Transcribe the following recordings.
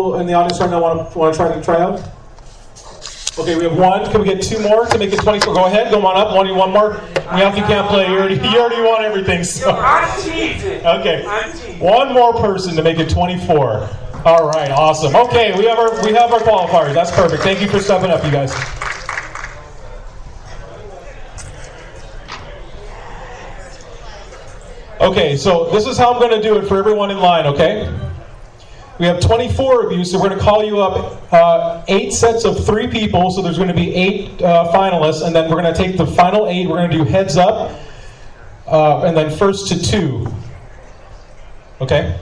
people in the audience right now want to try out? Okay, we have one. Can we get two more to make it 24? Go ahead, go on up. One more. Ralph, you can't play. You already won everything. So. I'm cheating. Okay, I'm cheating. one more person to make it 24. All right, awesome. Okay, we have our qualifiers. That's perfect. Thank you for stepping up, you guys. Okay, so this is how I'm going to do it for everyone in line, okay? We have 24 of you, so we're going to call you up 8 sets of 3 people, so there's going to be 8 finalists, and then we're going to take the final 8, we're going to do heads up, and then first to 2. Okay?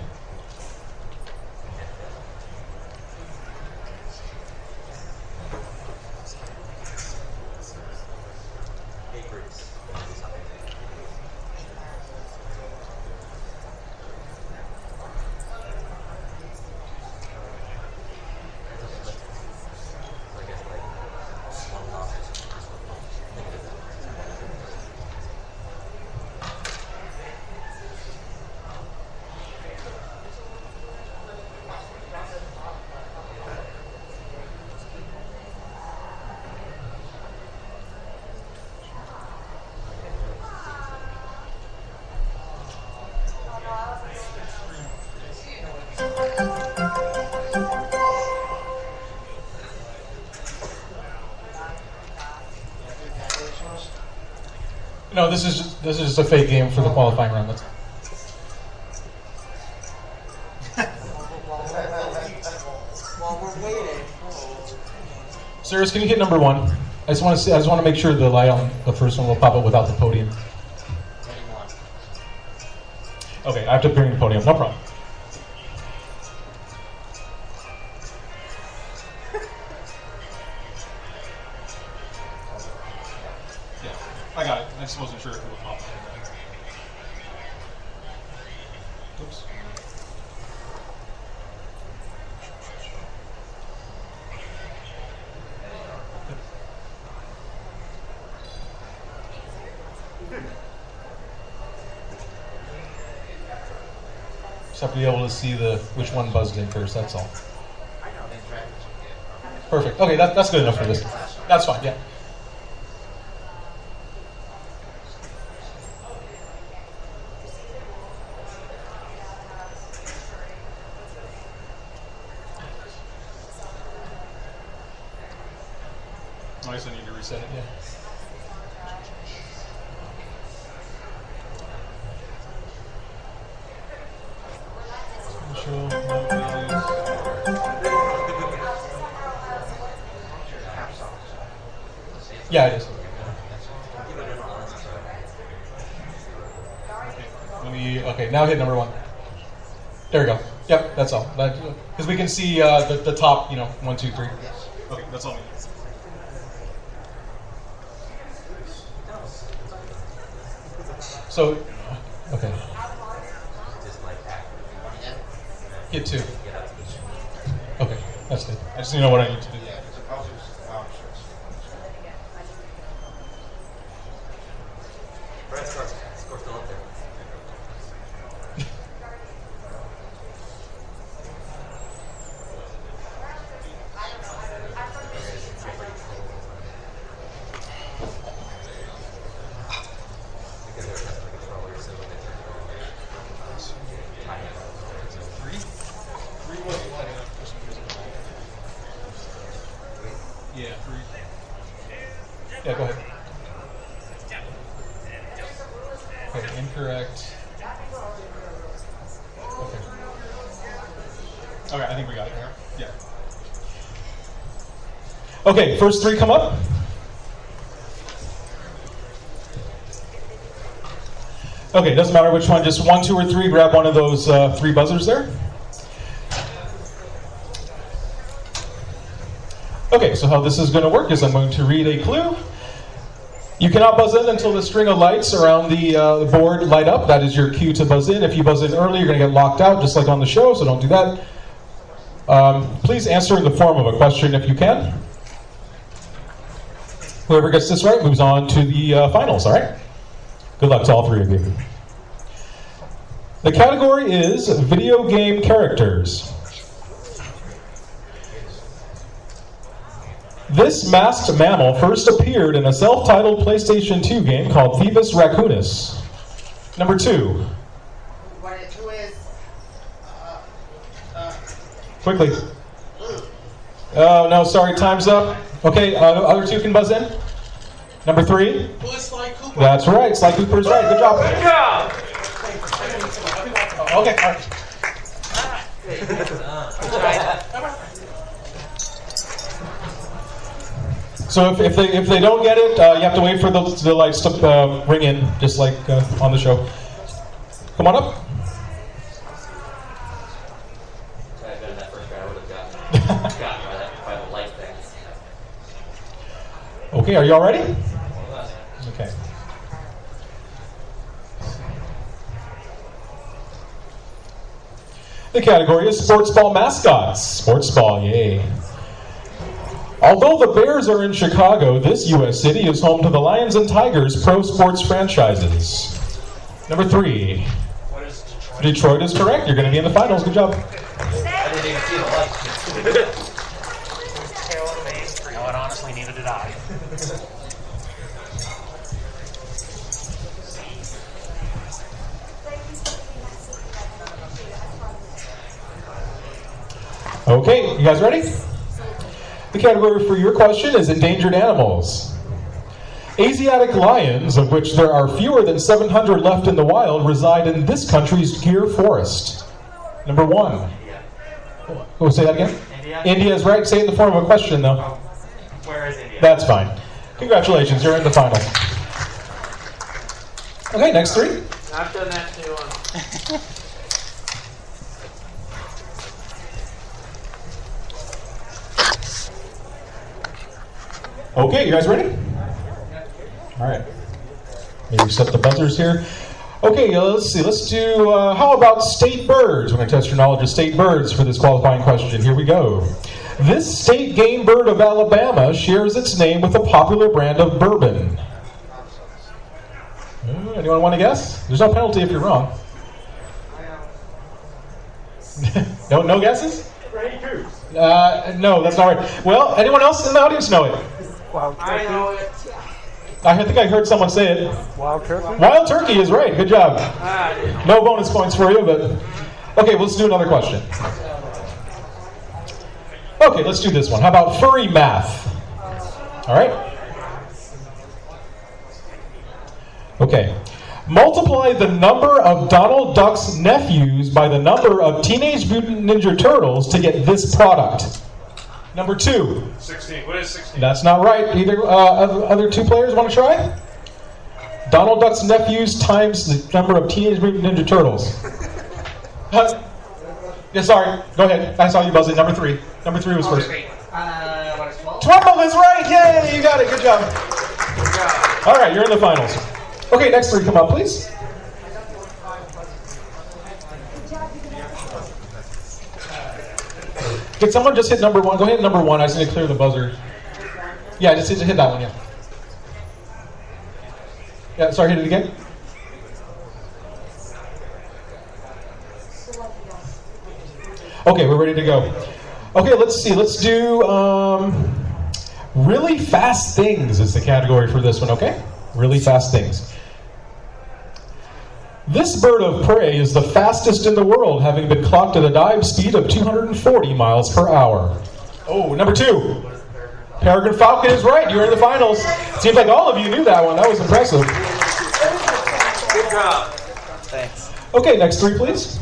No, this is just a fake game for the qualifying round. That's While we're waiting. Cyrus, can you hit number 1? I just want to make sure the light on the first one will pop up without the podium. Okay, I have to bring the podium. No problem. I got it. I just wasn't sure if it would pop up. Oops. Just have to be able to see which one buzzed in first, that's all. Perfect. Okay, that's good enough for this. That's fine, yeah. I guess I need to reset it, yeah. Yeah, it is. Okay, now hit number 1. There we go. Yep, that's all. Because we can see the top, 1, 2, 3. Okay, that's all we need. So, okay. Hit 2. Okay, that's good. I just need to know what I need to do. Score's still up there. Yeah, 3. Yeah, go ahead. Okay, incorrect. Okay. Okay, I think we got it. Yeah. Okay, first 3 come up. Okay, doesn't matter which one, just 1, 2, or 3. Grab one of those 3 buzzers there. Okay, so how this is going to work is I'm going to read a clue. You cannot buzz in until the string of lights around the board light up. That is your cue to buzz in. If you buzz in early, you're going to get locked out, just like on the show, so don't do that. Please answer in the form of a question if you can. Whoever gets this right moves on to the finals, all right? Good luck to all 3 of you. The category is video game characters. This masked mammal first appeared in a self-titled PlayStation 2 game called Thievis Raccoonus. Number 2. Who is? Quickly. Oh, no, sorry, time's up. Okay, other two can buzz in. Number 3. Who is Sly Cooper? That's right, Sly Cooper's right. Good job. Good job. Okay, all right. So if they don't get it, you have to wait for the lights to ring in, just like on the show. Come on up. If I had been in that first round, I would have gotten by the light things. Okay, are you all ready? Okay. The category is sports ball mascots. Sports ball, yay. Although the Bears are in Chicago, this U.S. city is home to the Lions and Tigers pro sports franchises. Number 3. What is Detroit? Detroit is correct. You're going to be in the finals. Good job. I didn't even see the lights. No, and honestly, neither did I. Okay, you guys ready? The category for your question is endangered animals. Asiatic lions, of which there are fewer than 700 left in the wild, reside in this country's Gir Forest. Number 1. Oh, say that again? India? India is right. Say it in the form of a question, though. Where is India? That's fine. Congratulations, you're in the final. Okay, next 3. I've done that too. Okay, you guys ready? All right. Maybe set the buzzers here. Okay, let's see. Let's do, how about state birds? We're going to test your knowledge of state birds for this qualifying question. Here we go. This state game bird of Alabama shares its name with a popular brand of bourbon. Anyone want to guess? There's no penalty if you're wrong. No guesses? No, that's not right. Well, anyone else in the audience know it? I know it. I think I heard someone say it. Wild turkey? Wild turkey is right. Good job. No bonus points for you, but... Okay, let's do another question. Okay, let's do this one. How about furry math? All right? Okay. Multiply the number of Donald Duck's nephews by the number of Teenage Mutant Ninja Turtles to get this product. Number 2. 16. What is 16? That's not right. Either other two players want to try? Donald Duck's nephews times the number of Teenage Mutant Ninja Turtles. Yeah, sorry. Go ahead. I saw you buzzing. Number 3. Number 3 was first. What is 12? 12 is right. Yay! You got it. Good job. All right, you're in the finals. Okay, next 3 come up, please. Can someone just hit number 1? Go ahead, number 1. I just need to clear the buzzer. Yeah, just hit that one, yeah. Yeah, sorry, hit it again. Okay, we're ready to go. Okay, let's see. Let's do really fast things is the category for this one, okay? Really fast things. This bird of prey is the fastest in the world, having been clocked at a dive speed of 240 miles per hour. Oh, number 2. Peregrine falcon is right. You're in the finals. Seems like all of you knew that one. That was impressive. Good job. Thanks. Okay, next 3, please.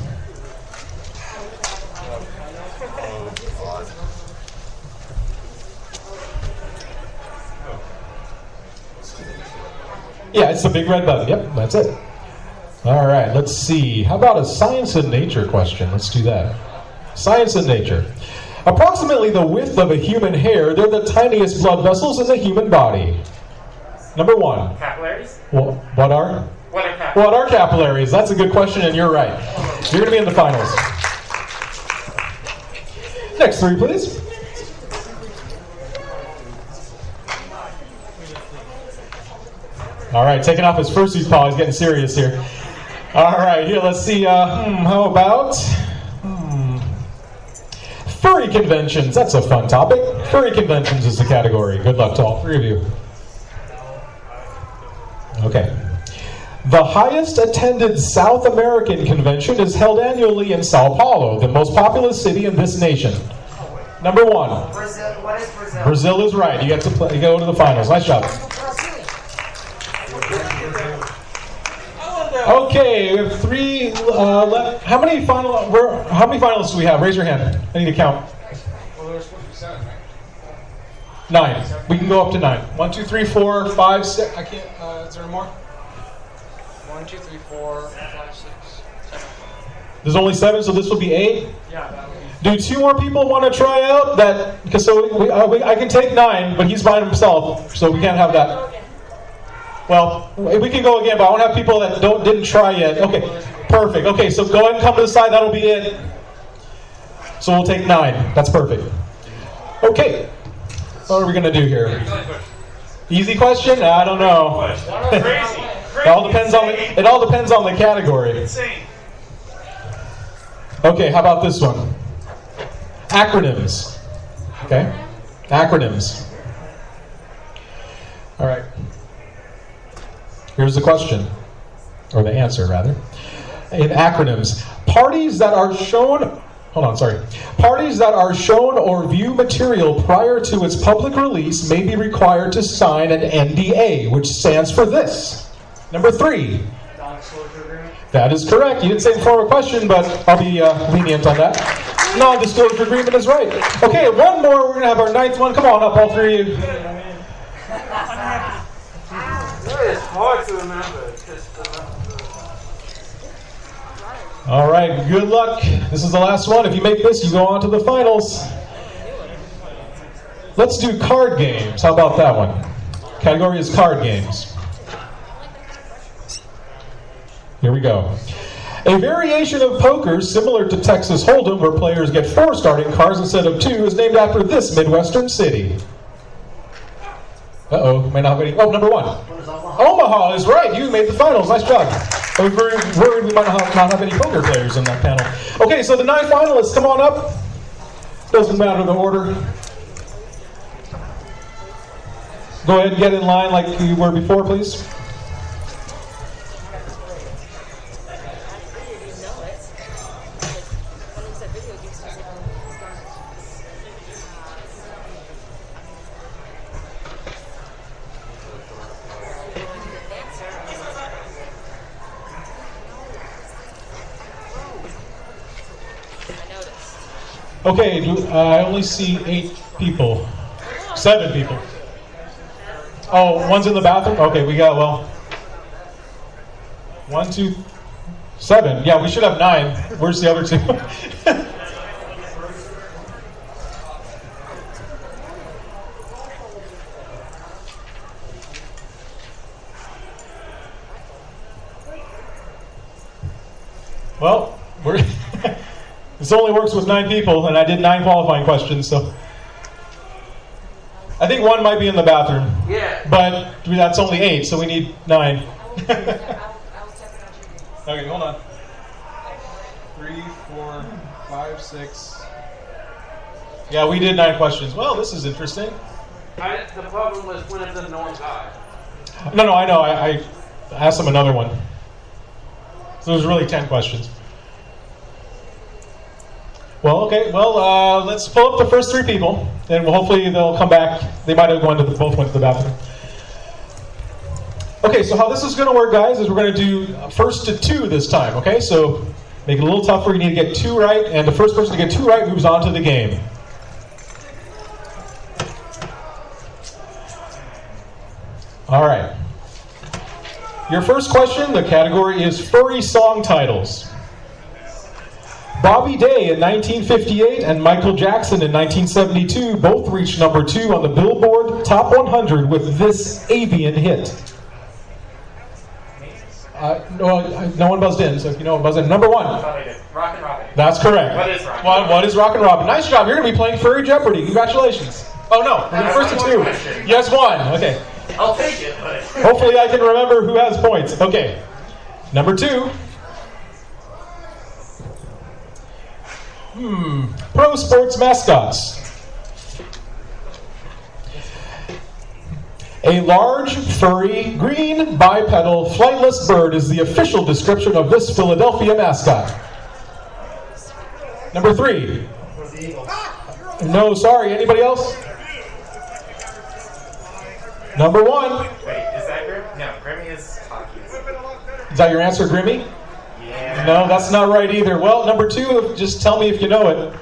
Yeah, it's the big red button. Yep, that's it. All right, let's see. How about a science and nature question? Let's do that. Science and nature. Approximately the width of a human hair, they're the tiniest blood vessels in the human body. Number 1. Capillaries? What are? What are capillaries? What are capillaries? That's a good question, and you're right. You're going to be in the finals. Next 3, please. All right, taking off his fursuit paw. He's getting serious here. All right, here, let's see. How about... Furry Furry conventions. That's a fun topic. Furry conventions is the category. Good luck to all three of you. Okay. The highest attended South American convention is held annually in Sao Paulo, the most populous city in this nation. Number one. Brazil. What is Brazil? Brazil is right. You get to play, you go to the finals. Nice job. Okay, we have three left. How many finalists do we have? Raise your hand. I need to count. Well, there's supposed to be 7, right? 9. We can go up to 9. 1, 2, 3, 4, 5, 6. I can't. Is there more? 1, 2, 3, 4, 5, 6, 7. There's only 7, so this will be 8. Yeah, that would be. Do 2 more people want to try out that? Because I can take 9, but he's by himself, so we can't have that. Well, we can go again, but I want to have people that didn't try yet. Okay, perfect. Okay, so go ahead and come to the side. That'll be it. So we'll take 9. That's perfect. Okay, what are we going to do here? Easy question? I don't know. It all depends on the category. Insane. Okay, how about this one? Acronyms. Okay? Acronyms. All right. Here's the question, or the answer, rather. In acronyms, parties that are shown or view material prior to its public release may be required to sign an NDA, which stands for this. Number 3. Non-disclosure agreement. That is correct. You didn't say before a question, but I'll be lenient on that. Non-disclosure agreement is right. Okay, one more. We're going to have our 9th one. Come on up, all 3 of you. It's hard to remember. All right, good luck. This is the last one. If you make this, you go on to the finals. Let's do card games. How about that one? Category is card games. Here we go. A variation of poker similar to Texas Hold'em, where players get 4 starting cards instead of 2, is named after this Midwestern city. Uh-oh, might not have any. Oh, number 1. Omaha is right. You made the finals. Nice job. I was very worried we might not have any poker players in that panel. Okay, so the 9 finalists, come on up. Doesn't matter the order. Go ahead and get in line like you were before, please. Okay, I only see 8 people. 7 people. Oh, one's in the bathroom? Okay, we got, 1, 2, 7. Yeah, we should have 9. Where's the other 2? Well, this only works with 9 people, and I did 9 qualifying questions, so I think 1 might be in the bathroom. Yeah. But that's only 8, so we need 9. Okay, hold on. 3, 4, 5, 6. Yeah, we did 9 questions. Well, this is interesting. The problem was one of them no one got. No, I know. I asked them another one. So it was really 10 questions. Well, okay. Well, let's pull up the first 3 people, and hopefully they'll come back. They might have both went to the bathroom. Okay, so how this is going to work, guys, is we're going to do first to 2 this time. Okay, so make it a little tougher. You need to get 2 right, and the first person to get 2 right moves on to the game. All right. Your first question, the category is furry song titles. Bobby Day in 1958 and Michael Jackson in 1972 both reached number 2 on the Billboard Top 100 with this avian hit. No one buzzed in, so if you know, buzz in. Number 1. Rock and Robin. That's correct. What is Rock? What is Rock and Robin? Nice job. You're going to be playing Furry Jeopardy. Congratulations. Oh, no. We're the first to 2. Yes, 1. Okay. I'll take it, but... Hopefully I can remember who has points. Okay. Number 2. Pro sports mascots. A large, furry, green, bipedal, flightless bird is the official description of this Philadelphia mascot. Number 3. No, sorry. Anybody else? Number 1. Wait, is that Grim? No, Grimmy is hockey. Is that your answer, Grimmy? Yeah. No, that's not right either. Well, number 2, just tell me if you know it.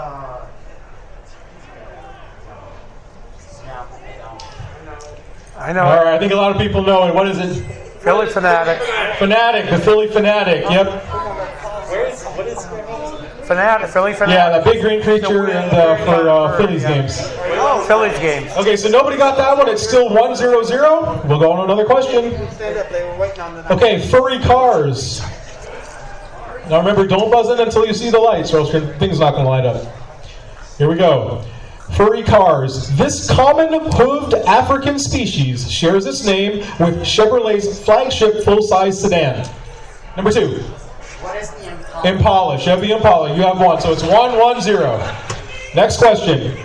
I know All it. right, I think a lot of people know it. What is it? Philly Fanatic. Fanatic, the Philly Fanatic. Yep. What is Grimmy? Fanatic. Philly Fanatic. Yeah, that big green creature and for Phillies games. Phillies games. Okay, so nobody got that one. It's still 1-0-0. We'll go on to another question. Okay, furry cars. Now remember, don't buzz in until you see the lights, or else your thing's not going to light up. Here we go. Furry cars. This common hooved African species shares its name with Chevrolet's flagship full-size sedan. Number 2. What is the Impala? Impala. Chevy Impala. You have 1. So it's 1-1-0. Next question.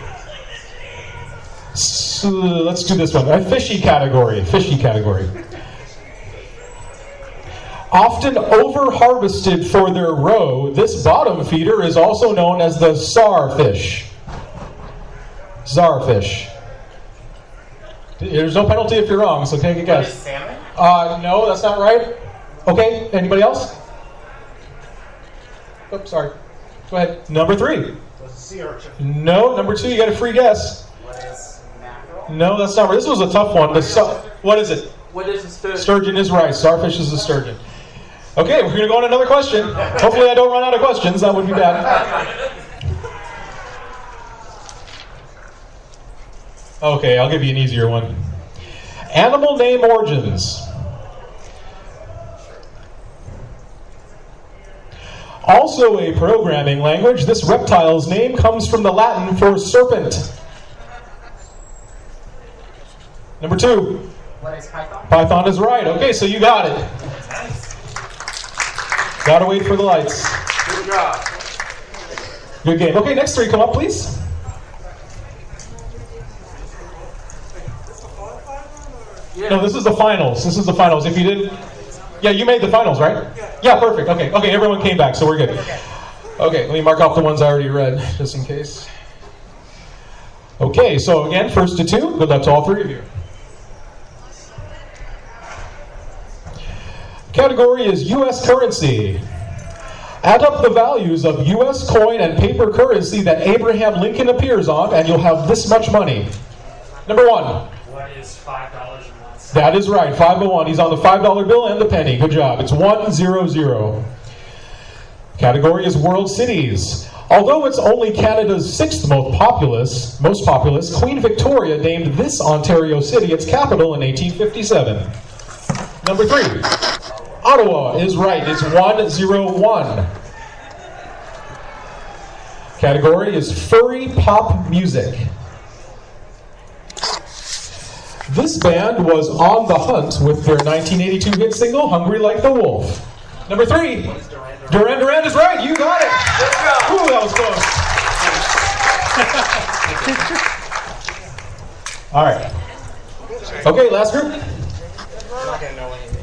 So let's do this one. A fishy category. Fishy category. Often over-harvested for their roe, this bottom feeder is also known as the czarfish. Czarfish. There's no penalty if you're wrong, so take a What is guess. salmon? No, that's not right. Okay, anybody else? Oops, sorry. Go ahead. Number 3. Sea urchin. No, number 2, you got a free guess. What is mackerel? No, that's not right. This was a tough one. What is it? What is a sturgeon? Sturgeon is right. Starfish is a sturgeon. Okay, we're going to go on another question. Hopefully I don't run out of questions. That would be bad. Okay, I'll give you an easier one. Animal name origins. Also a programming language, this reptile's name comes from the Latin for serpent. Number 2. What is Python? Python is right. Okay, so you got it. Gotta wait for the lights. Good job. Good game. Okay, next 3, come up, please. Yeah. No, this is the finals. This is the finals. If you didn't... Yeah, you made the finals, right? Yeah, perfect. Okay, everyone came back, so we're good. Okay, let me mark off the ones I already read, just in case. Okay, so again, 1st to 2. Good luck to all 3 of you. Category is U.S. currency. Add up the values of U.S. coin and paper currency that Abraham Lincoln appears on, and you'll have this much money. Number 1. What is $5 and 1 cent? That is right, 501. He's on the $5 bill and the penny. Good job. It's 1-0-0. Category is world cities. Although it's only Canada's 6th most populous, Queen Victoria named this Ontario city its capital in 1857. Number 3. Ottawa is right. It's 1-0-1. Category is furry pop music. This band was on the hunt with their 1982 hit single, Hungry Like the Wolf. Number 3, Duran Duran is right. You got it. Good job. Ooh, that was close. All right. Okay, last group. I'm not gonna know any of these.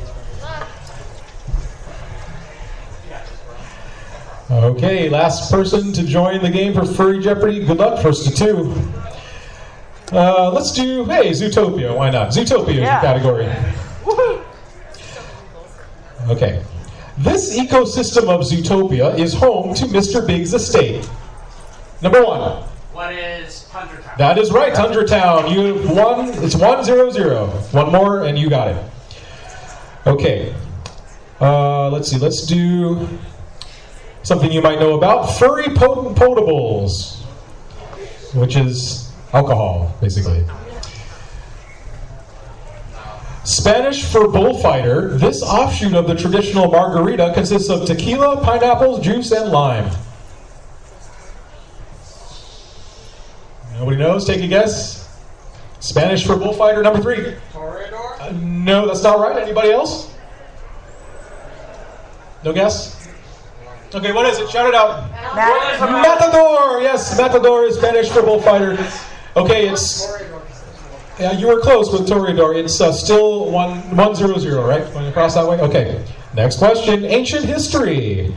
Okay, last person to join the game for Furry Jeopardy. Good luck, 1st to 2. Let's do, Zootopia. Why not? Zootopia is the category. Okay. This ecosystem of Zootopia is home to Mr. Big's estate. Number 1. What is Tundra Town? That is right, Tundra Town. You have 1. It's 1-0-0. One more, and you got it. Okay. Let's see. Let's do something you might know about. Furry potables, which is alcohol, basically. Spanish for bullfighter, this offshoot of the traditional margarita consists of tequila, pineapples, juice, and lime. Nobody knows? Take a guess. Spanish for bullfighter, number 3. Toreador? No, that's not right. Anybody else? No guess? Okay, what is it? Shout it out. Matador! Yes, Matador is Spanish for bullfighter. Okay, it's... Yeah, you were close with Toreador. It's still 1-0-0, right? Going across that way? Okay. Next question. Ancient history.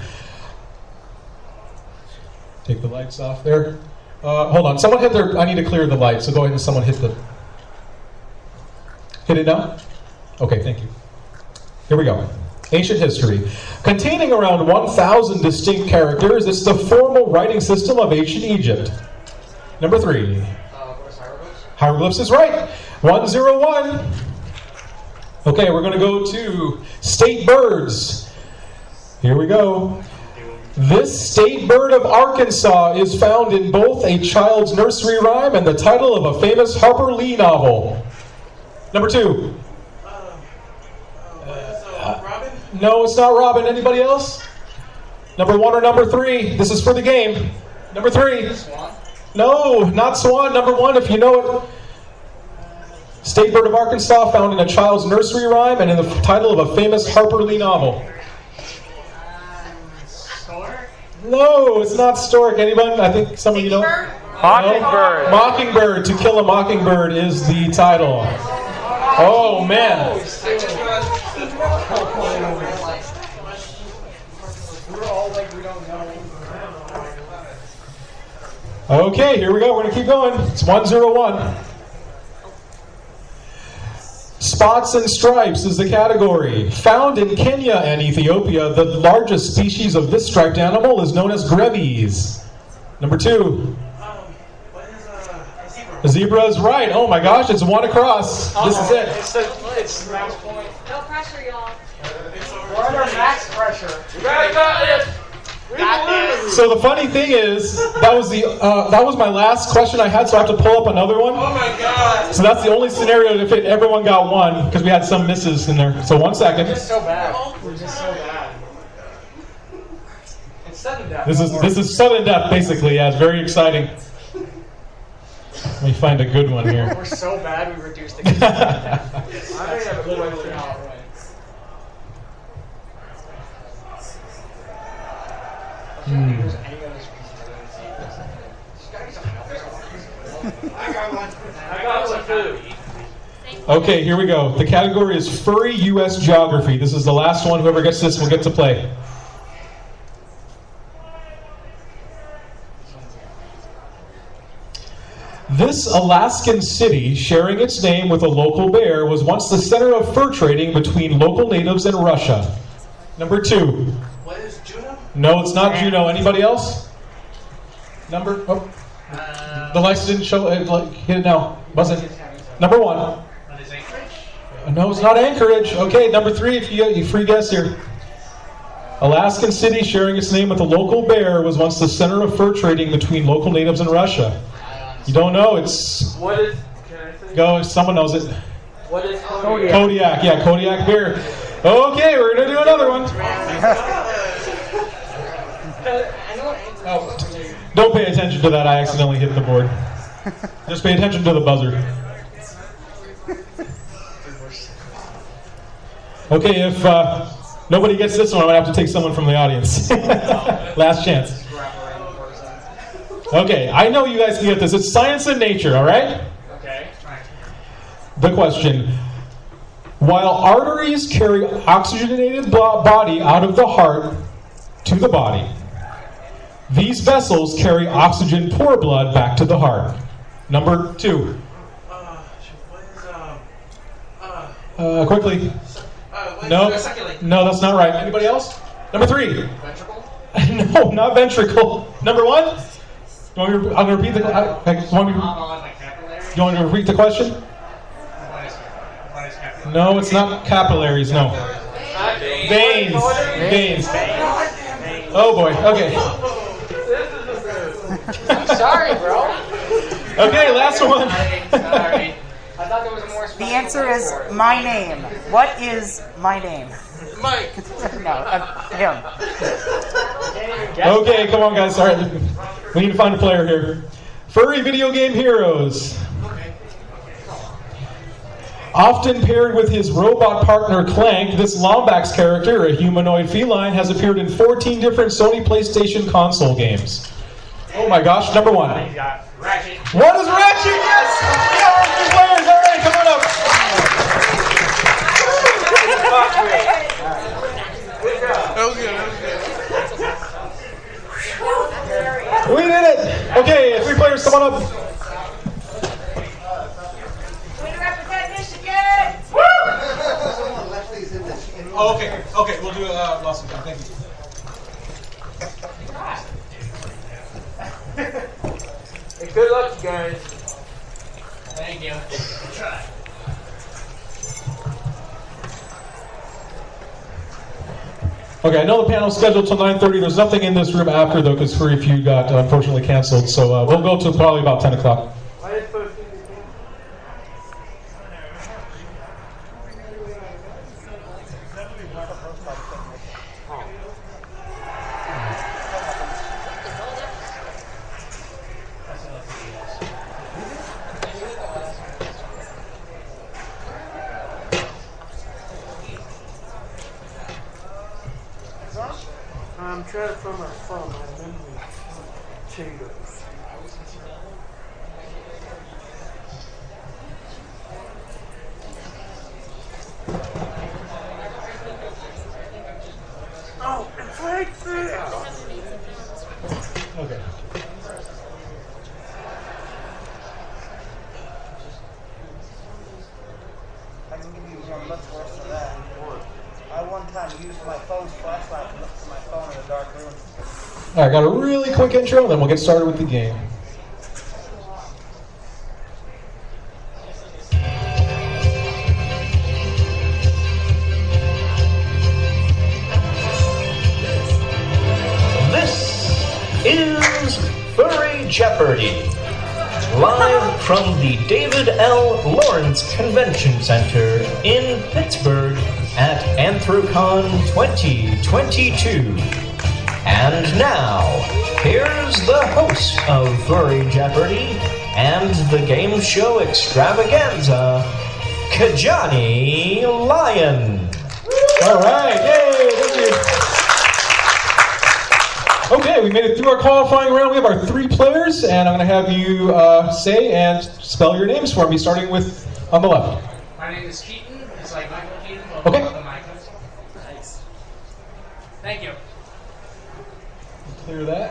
Take the lights off there. Hold on. Someone hit their... I need to clear the light, so go ahead and someone hit the... Hit it now? Okay, thank you. Here we go. Ancient history. Containing around 1,000 distinct characters, it's the formal writing system of ancient Egypt. Number 3. What is hieroglyphs? Hieroglyphs is right. 101. Okay, we're going to go to state birds. Here we go. This state bird of Arkansas is found in both a child's nursery rhyme and the title of a famous Harper Lee novel. Number 2. Robin? No, it's not Robin. Anybody else? Number 1 or number 3? This is for the game. Number 3. Swan? No, not swan. Number 1, if you know it. State bird of Arkansas, found in a child's nursery rhyme and in the title of a famous Harper Lee novel. Stork? No, it's not stork. Anyone? I think some of you know. Mockingbird. No? Mockingbird. To Kill a Mockingbird is the title. Oh, man. Okay, here we go. We're going to keep going. It's 101. Spots and stripes is the category. Found in Kenya and Ethiopia, the largest species of this striped animal is known as grevy's. Number 2. A zebra is right. Oh my gosh, it's 1 across. This is it. It's max point. No pressure, y'all. We're under max pressure. You guys got this! So the funny thing is, that was my last question I had, so I have to pull up another one. Oh my god! So that's the only scenario to fit. Everyone got 1 because we had some misses in there. So 1 second. We're just so bad. We're just so bad. It's sudden death. This is sudden death, basically. Yeah, it's very exciting. Let me find a good one here. We're so bad we reduced the game. I may have a question out. I got one too. Okay, here we go. The category is furry U.S. geography. This is the last one. Whoever gets this will get to play. This Alaskan city, sharing its name with a local bear, was once the center of fur trading between local natives and Russia. Number 2. What is Juno? No, it's not Juneau. Anybody else? Number... Oh. The lights didn't show... hit it now. Wasn't. Number 1. What is Anchorage? No, it's not Anchorage. Okay, number 3, if you free guess here. Alaskan city, sharing its name with a local bear, was once the center of fur trading between local natives and Russia. You don't know? It's... What is... Can I say? Go, someone knows it. What is Kodiak. Kodiak, yeah, Kodiak beer. Okay, we're going to do another one. Oh, don't pay attention to that. I accidentally hit the board. Just pay attention to the buzzer. Okay, if nobody gets this one, I'm going to have to take someone from the audience. Last chance. Okay, I know you guys can get this. It's science and nature, all right? Okay. The question. While arteries carry oxygenated body out of the heart to the body, these vessels carry oxygen-poor blood back to the heart. Number 2. What is Quickly. no. No, that's not right. Anybody else? Number 3. Ventricle? No, not ventricle. Number 1? I'm going to repeat the you want me to repeat the question? No, it's not capillaries, no. Veins. Veins. Oh boy, okay. I'm sorry, bro. Okay, last one. Sorry. I thought there was a more The answer is my name. What is my name? Mike. No, him. Okay, come on guys, all right. We need to find a player here. Furry video game heroes. Often paired with his robot partner Clank, this Lombax character, a humanoid feline, has appeared in 14 different Sony PlayStation console games. Oh my gosh, number 1. Ratchet. What is Ratchet? Yes! We got our 3 players. All right, come on up. That was good. We did it. Okay, 3 players, come on up. Way to represent Michigan! Oh, okay, we'll do lots of time. Thank you. Hey, good luck, you guys. Thank you. Okay, I know the panel's scheduled till 9:30. There's nothing in this room after, though, because Furry Feud got unfortunately canceled. So we'll go to probably about 10 o'clock. Why did folks do this? I'm trying to find my phone. My memory changes. Oh, it's right there. Okay. I can give you one much worse than that. I one time used my phone's flashlight to look for my phone in a dark room. All right, got a really quick intro, then we'll get started with the game. This is Furry Jeopardy! Live from the David L. Lawrence Convention Center in Pittsburgh at Anthrocon 2022. And now, here's the host of Furry Jeopardy and the game show extravaganza, Kajani Lion. All right, yay! Thank you. Okay, we made it through our qualifying round. We have our 3 players, and I'm going to have you say and spell your names for me, starting with on the left. My name is Keaton. It's like Michael Keaton. But Okay. without the Michael. Nice. Thank you. Clear that.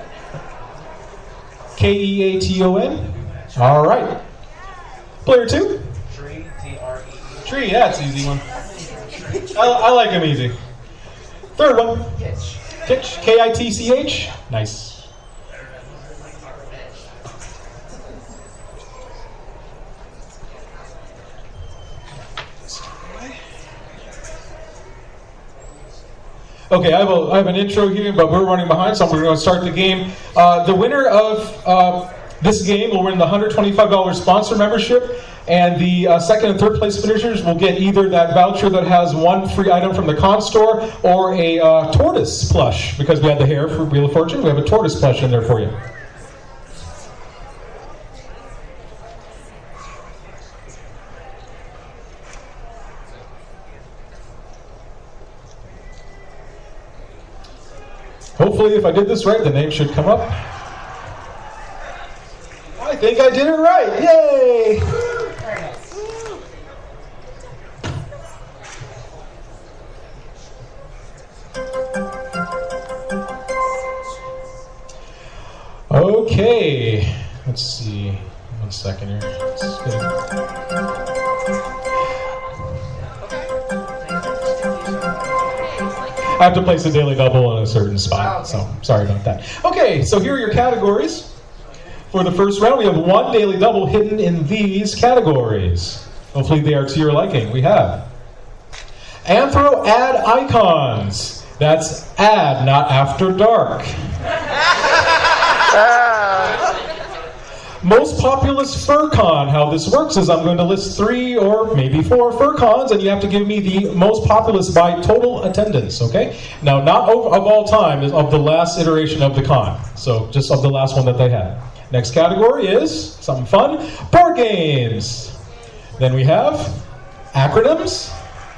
Keaton. All right. Player 2. Tree. Tree. Tree, yeah, it's an easy one. I like him easy. Third one. Kitch. Kitch. Nice. Okay, I have an intro here, but we're running behind, so we're going to start the game. The winner of this game will win the $125 sponsor membership, and the second and third place finishers will get either that voucher that has 1 free item from the con store or a tortoise plush, because we had the hair for Wheel of Fortune. We have a tortoise plush in there for you. Hopefully, if I did this right, the name should come up. I think I did it right. Yay! Okay. Let's see. 1 second here. Let's get it. I have to place a daily double in a certain spot, so sorry about that. Okay, so here are your categories. For the first round, we have 1 daily double hidden in these categories. Hopefully they are to your liking. We have Anthro Ad Icons. That's ad, not after dark. Most populous FurCon. How this works is I'm going to list 3 or maybe 4 FurCons, and you have to give me the most populous by total attendance, okay? Now, not of all time, is of the last iteration of the con. So, just of the last one that they had. Next category is something fun, board games. Then we have Acronyms?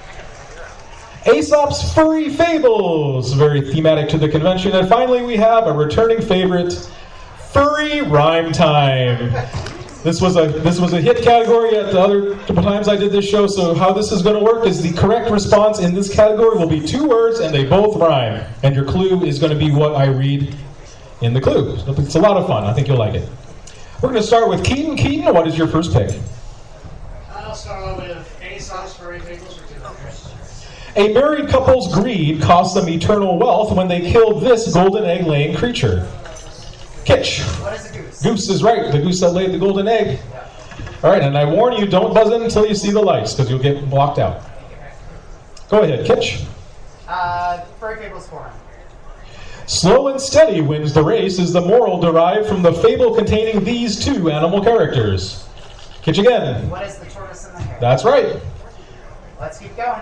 Aesop's Furry Fables, very thematic to the convention. And finally, we have a returning favorite, Furry Rhyme Time. This was a hit category at the other times I did this show, so how this is going to work is the correct response in this category will be 2 words and they both rhyme. And your clue is going to be what I read in the clue. It's a lot of fun. I think you'll like it. We're going to start with Keaton. Keaton, what is your first pick? I'll start off with Aesop's Furry Fables for 200. A married couple's greed costs them eternal wealth when they kill this golden egg-laying creature. Kitsch. What is a goose? Goose is right. The goose that laid the golden egg. All right, and I warn you, don't buzz in until you see the lights, because you'll get blocked out. Go ahead, Kitsch. Furry Fables 400. Slow and steady wins the race is the moral derived from the fable containing these 2 animal characters. Kitsch again. What is the tortoise and the hare? That's right. Let's keep going.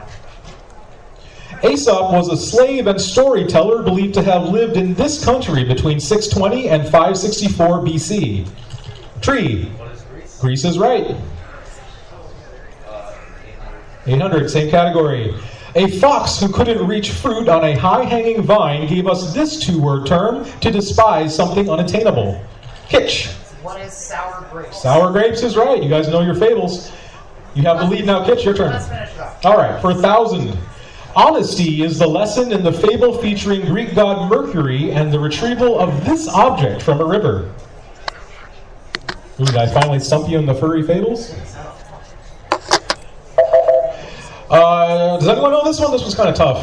Aesop was a slave and storyteller believed to have lived in this country between 620 and 564 BC. Tree. What is Greece? Greece is right. 800, same category. A fox who couldn't reach fruit on a high-hanging vine gave us this 2-word term to despise something unattainable. Kitsch. What is sour grapes? Sour grapes is right. You guys know your fables. You have the lead now, Kitsch. Your turn. Let's finish it up. All right, for 1,000. Honesty is the lesson in the fable featuring Greek god Mercury and the retrieval of this object from a river. Ooh, did I finally stump you in the furry fables? Does anyone know this one? This was kind of tough.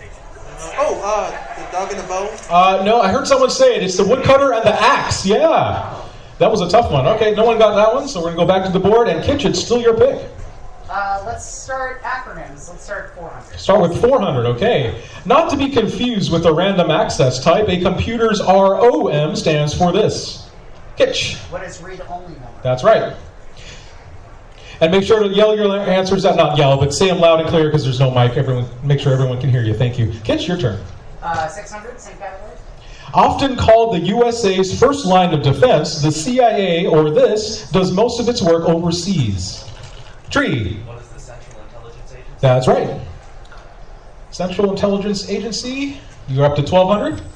The dog and the bone? No, I heard someone say it. It's the woodcutter and the axe. Yeah. That was a tough one. Okay, no one got that one, so we're going to go back to the board. And Kitsch, it's still your pick. Let's start acronyms. Let's start 400. Start with 400, okay. Not to be confused with a random access type, a computer's ROM stands for this. Kitsch. What is read-only memory? That's right. And make sure to yell your answers out. Not yell, but say them loud and clear because there's no mic. Everyone, make sure everyone can hear you. Thank you. Kitsch, your turn. 600, same category. Often called the USA's first line of defense, the CIA, or this, does most of its work overseas. Tree. What is the Central Intelligence Agency? That's right. Central Intelligence Agency. You're up to 1,200. 800.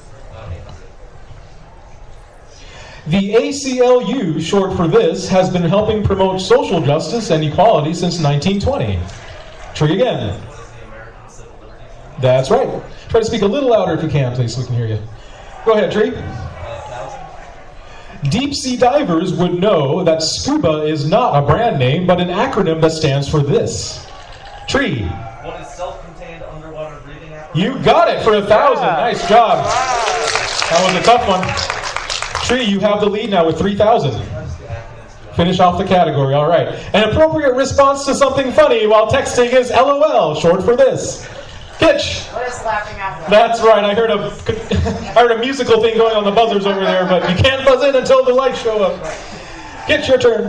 The ACLU, short for this, has been helping promote social justice and equality since 1920. Tree again. What is the American Civil Liberties Union? That's right. Try to speak a little louder if you can, please, so we can hear you. Go ahead, Tree. 1,000. Deep sea divers would know that scuba is not a brand name, but an acronym that stands for this. Tree. What is self-contained underwater breathing apparatus? You got it for 1,000. Nice job. That was a tough one. Tree, you have the lead now with 3,000. Finish off the category. All right. An appropriate response to something funny while texting is LOL, short for this. Kitsch. What is laughing out loud? That's right. I heard a musical thing going on the buzzers over there, but you can't buzz in until the lights show up. Kitsch, your turn.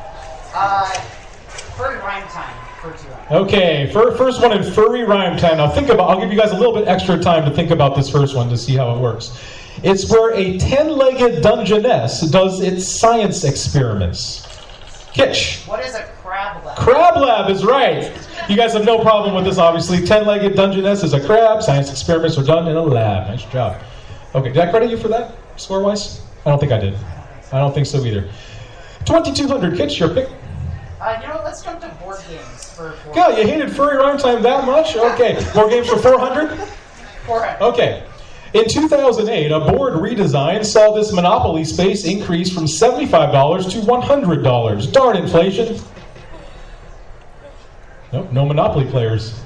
Furry rhyme time for 200. Okay, first one in furry rhyme time. Now I'll give you guys a little bit extra time to think about this first one to see how it works. It's where a 10-legged Dungeness does its science experiments. Kitsch. What is a crab lab? Crab lab is right. You guys have no problem with this, obviously. 10-legged Dungeness is a crab. Science experiments are done in a lab. Nice job. Okay, did I credit you for that, score-wise? I don't think I did. I don't think so either. 2,200. Kitsch, your pick. You know what? Let's jump to board games for 400. God, you hated furry rhyme time that much? Okay, board games for 400? 400. Okay. In 2008, a board redesign saw this Monopoly space increase from $75 to $100. Darn inflation. Nope, no Monopoly players.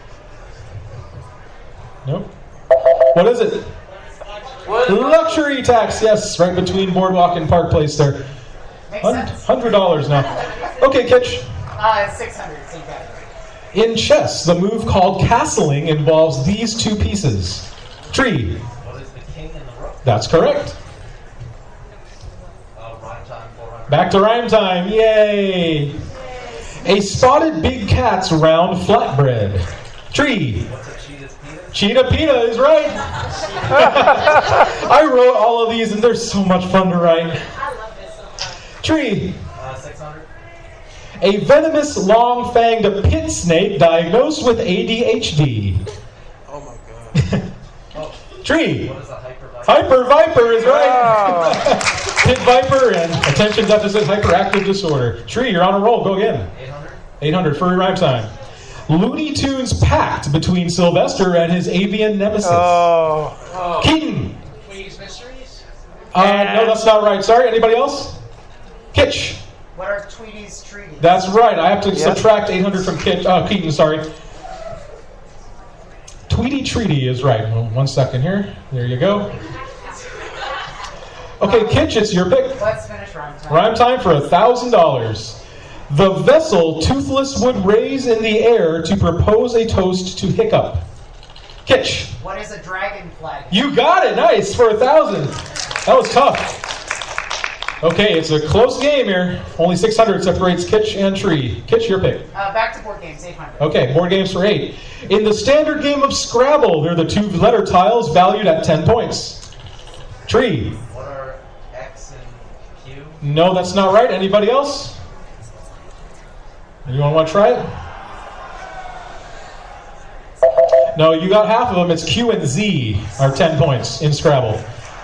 Nope. What is it? Luxury tax, yes, right between Boardwalk and Park Place there. Makes sense. $100 now. Okay, Kitsch. 600, same category. In chess, the move called castling involves these 2 pieces. Tree. What is the king and the rook? That's correct. Rhyme time 400. Back to rhyme time. Yay. A spotted big cat's round flatbread. Tree. What's a cheetah's penis? Cheetah Pita is right. I wrote all of these and they're so much fun to write. I love this so much. Tree. 600. A venomous, long-fanged pit snake diagnosed with ADHD. Oh my god. Tree. What is a hyper Hyper Viper is right. Pit Viper and attention deficit hyperactive disorder. Tree, you're on a roll. Go again. 800? 800 for rhyme time. Looney Tunes pact between Sylvester and his avian nemesis. Oh. Keaton. Tweety's Mysteries? No, that's not right. Sorry, anybody else? Kitch. What are Tweety's treaties? That's right. I have to subtract 800 from Keaton, sorry. Tweety Treaty is right. Well, 1 second here. There you go. Okay, Kitch, it's your pick. Let's finish rhyme time. Rhyme time for $1,000. The vessel Toothless would raise in the air to propose a toast to Hiccup. Kitch. What is a dragon flag? You got it. Nice for 1,000. That was tough. Okay, it's a close game here. Only 600 separates Kitch and Tree. Kitch, your pick. Back to board games, 800. Okay, board games for 8. In the standard game of Scrabble, there are the 2 letter tiles valued at 10 points. Tree. What are X and Q? No, that's not right. Anybody else? Anyone want to try it? No, you got half of them. It's Q and Z are 10 points in Scrabble.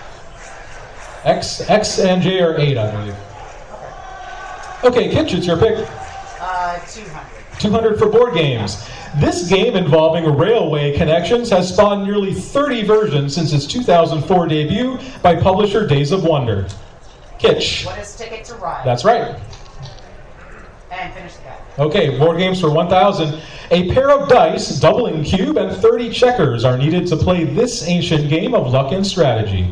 X and J are 8, I believe. Okay, Kitch, it's your pick. 200. 200 for board games. This game involving railway connections has spawned nearly 30 versions since its 2004 debut by publisher Days of Wonder. Kitch. What is Ticket to Ride? That's right. And finish the guy. Okay, board games for 1,000. A pair of dice, doubling cube, and 30 checkers are needed to play this ancient game of luck and strategy.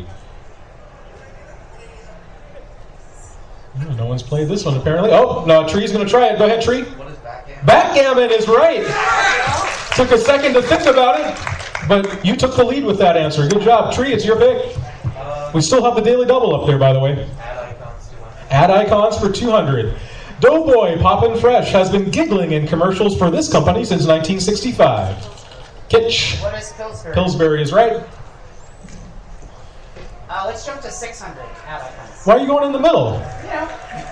Oh, no one's played this one, apparently. Oh, no, Tree's going to try it. Go ahead, Tree. What is backgammon? Backgammon is right. Took a second to think about it, but you took the lead with that answer. Good job. Tree, it's your pick. We still have the daily double up there, by the way. Add icons 200. Add icons for 200. Doughboy Poppin' Fresh has been giggling in commercials for this company since 1965. Kitch. What is Pillsbury? Pillsbury is right. Let's jump to 600. Add icons. Why are you going in the middle? You know.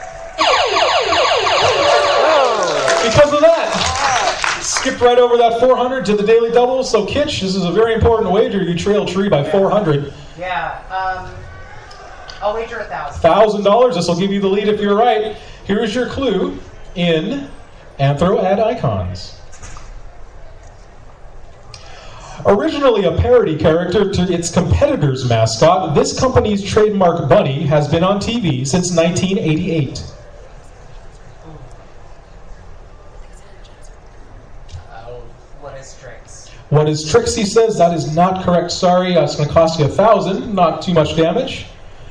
Because of that. Skipped right over that 400 to the daily double. So Kitch, this is a very important wager. You trail Tree by 400. Yeah. I'll wager 1,000. $1,000. This will give you the lead if you're right. Here's your clue in Anthro Add Icons. Originally a parody character to its competitor's mascot, this company's trademark bunny has been on TV since 1988. What is Tricks? What is Trixie says? That is not correct. Sorry, that's going to cost you 1,000. Not too much damage.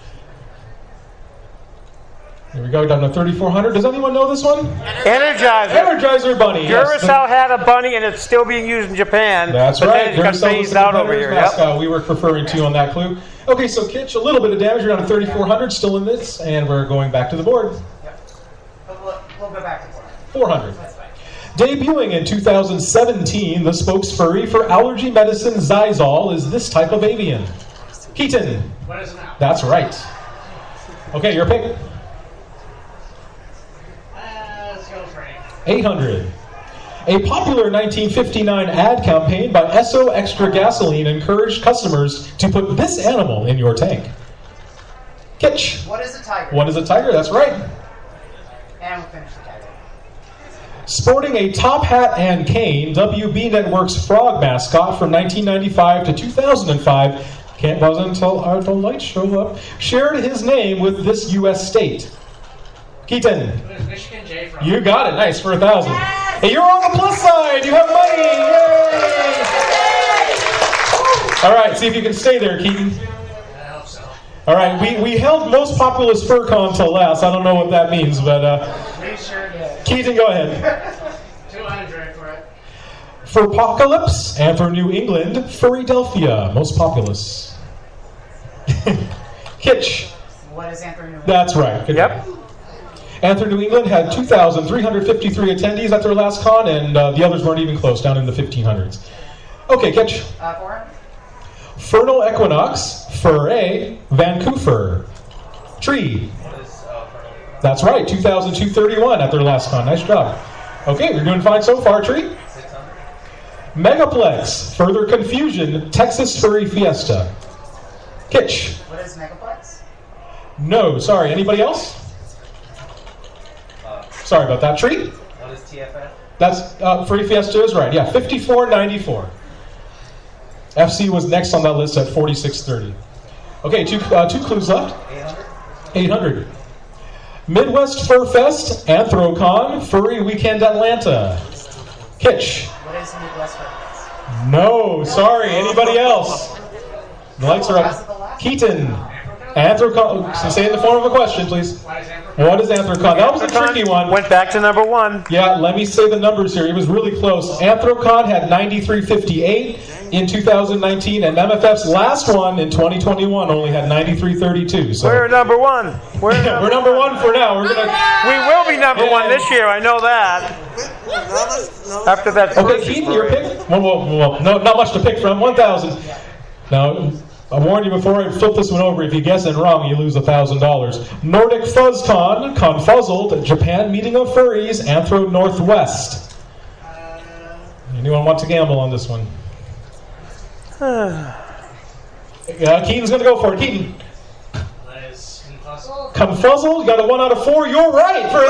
Here we go, down to 3,400. Does anyone know this one? Energizer. Energizer Bunny. Yes. Duracell had a bunny, and it's still being used in Japan. That's but right. Then it got Duracell was phased the out over competitor's here. Yep. mascot we were referring to on that clue. Okay, so Kitch, a little bit of damage. You're down to 3,400, still in this, and we're going back to the board. Yep. We'll go back to 400. 400. That's fine. Debuting in 2017, the spokesfurry for allergy medicine Zysol is this type of avian. Keaton. What is it now? That's right. Okay, your pick. Let's go for 800. A popular 1959 ad campaign by Esso Extra Gasoline encouraged customers to put this animal in your tank. Kitch. What is a tiger? What is a tiger? That's right. And we'll finish the tiger. Sporting a top hat and cane, WB Network's frog mascot from 1995 to 2005, wasn't until our lights show up, shared his name with this U.S. state. Keaton. What is Michigan J from? You got it. Nice for 1,000. Hey, you're on the plus side. You have money. Yay! All right, see if you can stay there, Keaton. I hope so. All right, we held most populous FurCon till last. I don't know what that means, but We sure did. Keaton, go ahead. 200 for it. For Apocalypse and for New England, Furrydelphia, most populous. Kitch. What is Anthony? That's right. Good Yep. job. Anthony New England had 2,353 attendees at their last con, and the others weren't even close, down in the 1,500s. Okay, Kitch. 400. Fernal Equinox, Fur A, Vancouver. Tree. What is Fernal? That's right, 2,231 at their last con. Nice job. Okay, you're doing fine so far, Tree. Megaplex, Further Confusion, Texas Furry Fiesta. Kitch. What is Megaplex? No, sorry. Anybody else? Sorry about that. Tree? What is TFF? That's Furry Fiesta is right. Yeah, 54.94. FC was next on that list at 46.30. Okay, two clues left. 800. Midwest Fur Fest, Anthrocon, Furry Weekend Atlanta. Kitch. What is Midwest Fest? No, sorry. Anybody else? The lights are up. Keaton. Anthrocon. So say it in the form of a question, please. What is Anthrocon? That was a tricky one. Went back to number 1. Yeah, let me say the numbers here. It was really close. Anthrocon had 93.58 in 2019, and MFF's last one in 2021 only had 93.32. So We're number 1. we're number 1 for now. We're gonna. We will be number 1 this year. I know that. After that. Okay, Keaton, your pick. Well, no, not much to pick from. 1,000. Now, I warned you before I flip this one over. If you guess it wrong, you lose $1,000. Nordic FuzzCon, Confuzzled, Japan Meeting of Furries, Anthro Northwest. Anyone want to gamble on this one? Keaton's going to go for it. Keaton. Confuzzled, you got a 1 out of 4. You're right for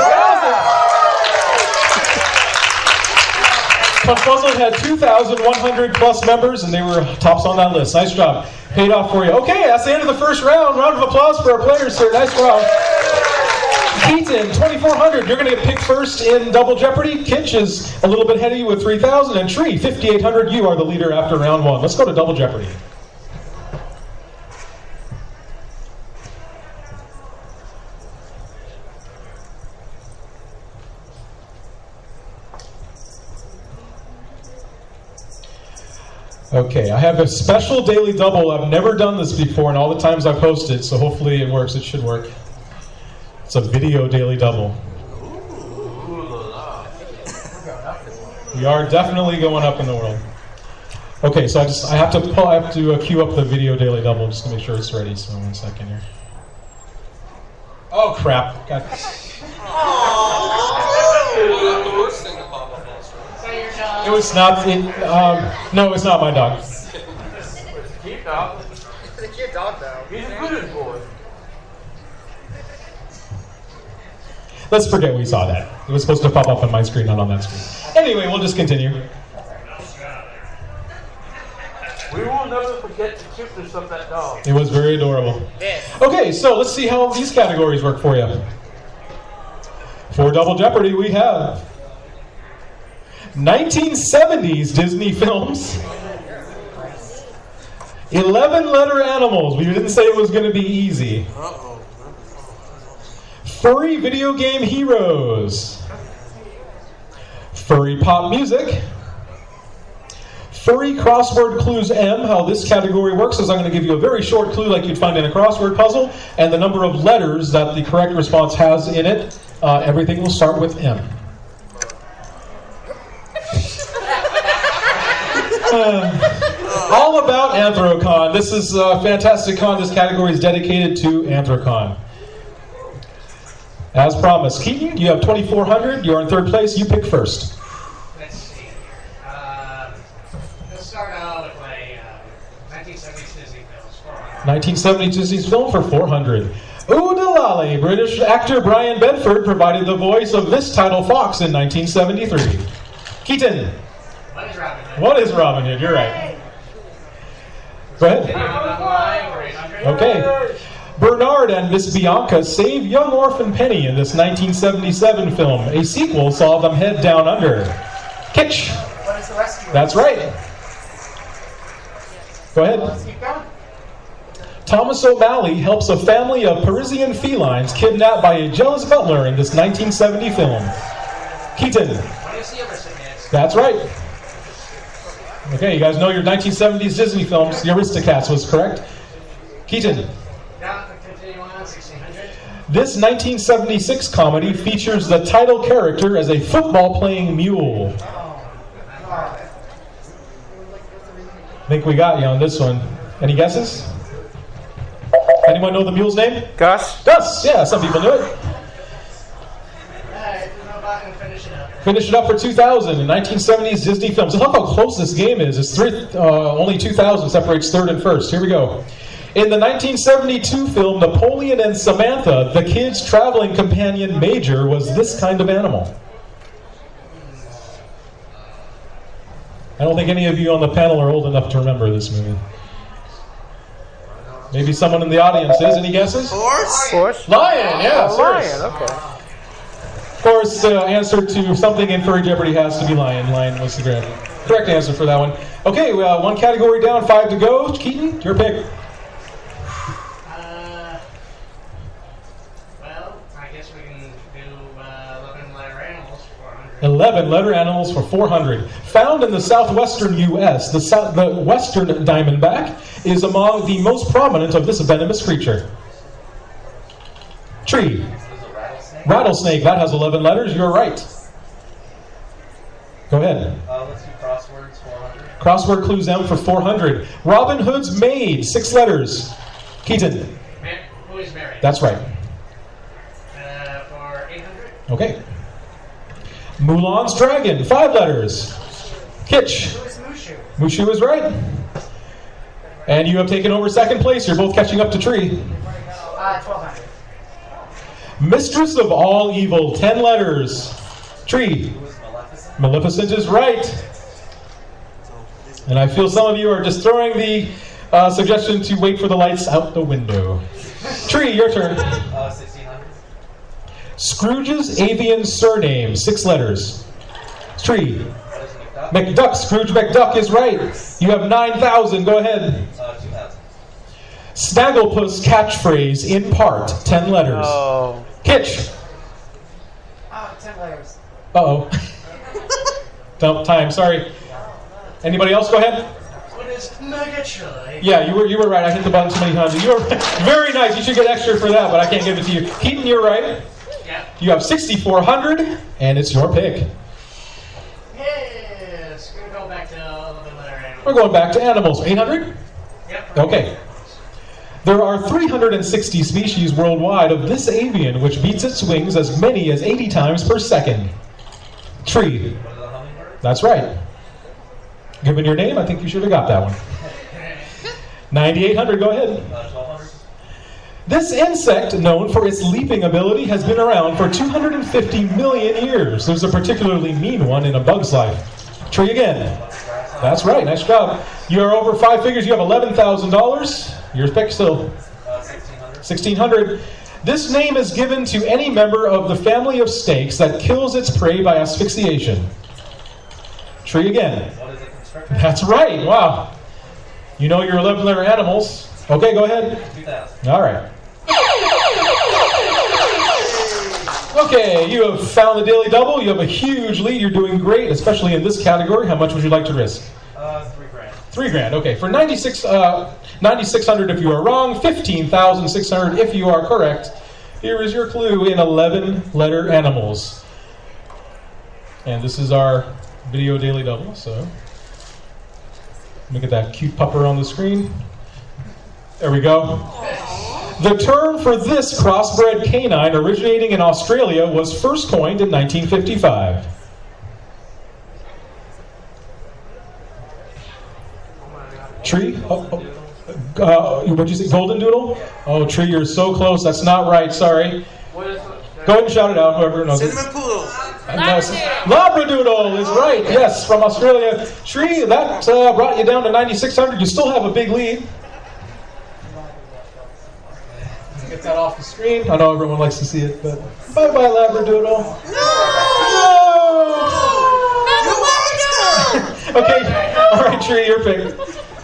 1,000. Confuzzled had 2,100 plus members, and they were tops on that list. Nice job. Paid off for you. Okay, that's the end of the first round. Round of applause for our players here. Nice round. Keaton, 2,400. You're going to get picked first in Double Jeopardy. Kitch is a little bit ahead of you with 3,000. And Tree, 5,800. You are the leader after round 1. Let's go to Double Jeopardy. Okay, I have a special daily double. I've never done this before, and all the times I've posted, so hopefully it works. It should work. It's a video daily double. We are definitely going up in the world. Okay, so I have to queue up the video daily double just to make sure it's ready. So 1 second here. Oh crap! God. It was not. No, it's not my dog. It's a cute dog. It's a cute dog, though. He's a good boy. Let's forget we saw that. It was supposed to pop up on my screen, not on that screen. Anyway, we'll just continue. We will never forget the cuteness of that dog. It was very adorable. Okay, so let's see how these categories work for you. For Double Jeopardy, we have 1970s Disney films, 11-letter animals. We didn't say it was going to be easy. Furry video game heroes, furry pop music, furry crossword clues M. How this category works is I'm going to give you a very short clue like you'd find in a crossword puzzle, and the number of letters that the correct response has in it. Everything will start with M. All about Anthrocon. This is a fantastic con. This category is dedicated to Anthrocon. As promised, Keaton, you have 2,400. You're in third place. You pick first. Let's see. Let's start out with my 1970s Disney films. 1970s Disney film for 400. Oodalali. British actor Brian Bedford provided the voice of this title fox in 1973. Keaton. What is Robin Hood? What is Robin Hood? You're right. Go ahead. Okay. Bernard and Miss Bianca save young orphan Penny in this 1977 film. A sequel saw them head down under. Kitch. What is the rescue? That's right. Go ahead. Let's keep going. Thomas O'Malley helps a family of Parisian felines kidnapped by a jealous butler in this 1970 film. Keaton. That's right. Okay, you guys know your 1970s Disney films. The Aristocats was correct. Keaton. This 1976 comedy features the title character as a football-playing mule. I think we got you on this one. Any guesses? Anyone know the mule's name? Gus? Gus, yeah, some people knew it. clock and finish it up. Finish it up for 2000 in 1970s Disney films. Look how close this game is. It's only 2000 separates third and first. Here we go. In the 1972 film Napoleon and Samantha, the kid's traveling companion Major was this kind of animal. I don't think any of you on the panel are old enough to remember this movie. Maybe someone in the audience is. Any guesses? Horse? Lion, yeah. Lion, okay. Of course, the answer to something in Furry Jeopardy has to be lion. Lion was the correct answer for that one. Okay, one category down, 5 to go. Keaton, your pick. Well, I guess we can do 11-letter animals for 400. 11-letter animals for 400. Found in the southwestern U.S., the western diamondback is among the most prominent of this venomous creature. Tree. Rattlesnake, that has 11 letters. You're right. Go ahead. Let's do crosswords, 400. Crossword clues M for 400. Robin Hood's maid, 6 letters. Keaton. Who is Mary? That's right. For 800. Okay. Mulan's dragon, 5 letters. Kitch. Who is Mushu? Mushu is right. And you have taken over second place. You're both catching up to Tree. 1200. Mistress of all evil, 10 letters. Tree. Maleficent is right. And I feel some of you are just throwing the suggestion to wait for the lights out the window. Tree, your turn. 1600. Scrooge's avian surname, 6 letters. Tree. McDuck, Scrooge McDuck is right. You have 9,000. Go ahead. 2000. Snagglepuss catchphrase, in part, 10 letters. Oh. Kitch. 10 letters. Uh-oh. Time, sorry. Anybody else? Go ahead. What is Murgatroyd? Yeah, you were right. I hit the button too many times. You were very nice. You should get extra for that, but I can't give it to you. Keaton, you're right. Yeah. You have 6,400, and it's your pick. Yes. We're going to go back to 11-letter animals. We're going back to animals. 800? Yep. Okay. There are 360 species worldwide of this avian, which beats its wings as many as 80 times per second. Tree. That's right. Given your name, I think you should have got that one. 9,800, go ahead. 1200. This insect, known for its leaping ability, has been around for 250 million years. There's a particularly mean one in a bug's life. Tree again. That's right, nice job. You're over 5 figures, you have $11,000. Your pick still. 1,600. This name is given to any member of the family of snakes that kills its prey by asphyxiation. Tree again. What is a constrictor? That's right, wow. You know your 11-letter animals. Okay, go ahead. 2,000. All right. Okay, you have found the Daily Double. You have a huge lead. You're doing great, especially in this category. How much would you like to risk? $3,000. $3,000. Okay, for 9,600 if you are wrong, 15,600 if you are correct. Here is your clue in 11-letter animals. And this is our video Daily Double. So let me get that cute pupper on the screen. There we go. The term for this crossbred canine originating in Australia was first coined in 1955. Tree? What'd you say? Golden Doodle? Oh, Tree, you're so close. That's not right. Sorry. Go ahead and shout it out, whoever knows it. Cinnamon Poodle. Labradoodle is right. Yes, from Australia. Tree, that brought you down to 9,600. You still have a big lead. Get that off the screen. I know everyone likes to see it, but bye-bye, Labradoodle. No! Okay, all right, Tree, your pick.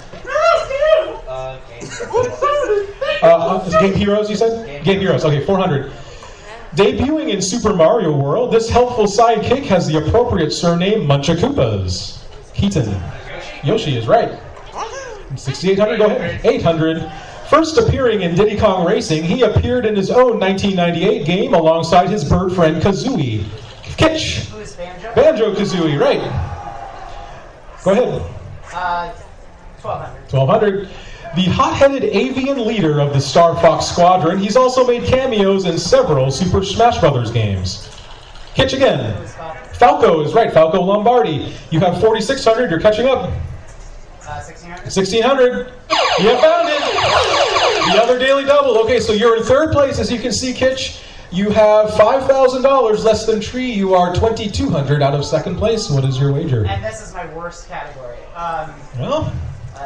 Game Heroes, you said? Game Heroes, okay, 400. Debuting in Super Mario World, this helpful sidekick has the appropriate surname Munchakoopas. Keaton. Yoshi is right. 6,800, go ahead. 800. First appearing in Diddy Kong Racing, he appeared in his own 1998 game alongside his bird friend Kazooie. Kitch. Who is Banjo? Banjo-Kazooie, right. Go ahead. 1,200. 1,200. The hot-headed avian leader of the Star Fox Squadron, he's also made cameos in several Super Smash Bros. Games. Kitch again. Falco is right. Falco Lombardi. You have 4,600. You're catching up. 1600. 1,600. You found it. The other daily double. Okay, so you're in third place, as you can see, Kitch. You have $5,000 less than Tree. You are 2,200 out of second place. What is your wager? And this is my worst category. Well,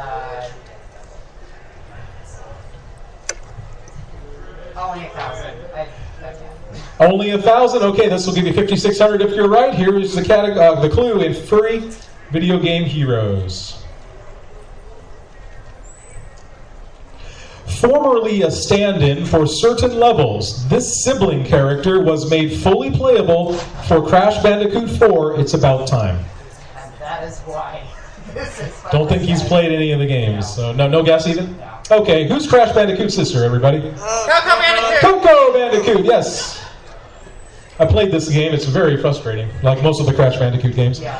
only 1,000. only 1,000. Okay, this will give you 5,600 if you're right. Here is the clue in furry video game heroes. Formerly a stand-in for certain levels, this sibling character was made fully playable for Crash Bandicoot 4, It's About Time. And that is why this is my Don't think he's played any of the games, so no guess even? No. Okay, who's Crash Bandicoot's sister, everybody? Coco Bandicoot! Coco Bandicoot, yes! I played this game, it's very frustrating, like most of the Crash Bandicoot games. Yeah.